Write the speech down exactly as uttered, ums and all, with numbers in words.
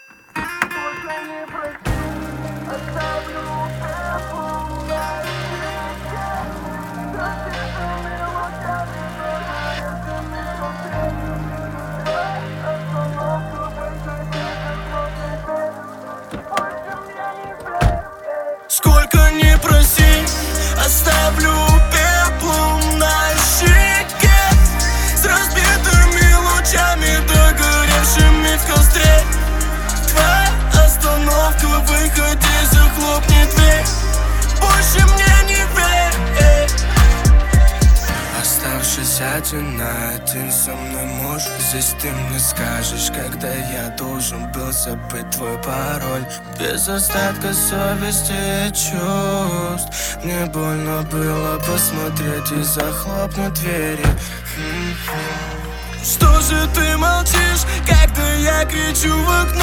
Только не прости, оставлю пеплом на щеке. Разбитыми лучами догоревшими внутри. Твоя остановка выходи за сложный день. Больше мне не верь. Сколько не проси, оставлю пеплом на щеке. С разбитыми лучами, догоревшими в костре. Твоя остановка, выходи, захлопни дверь. Больше мне не верь. Оставшись один на один со мной, может, здесь ты мне скажешь, когда я должен был забыть твой пароль. Без остатка совести и чувств. Мне больно было посмотреть и захлопнуть двери. Что же ты молчишь, когда я кричу в окно?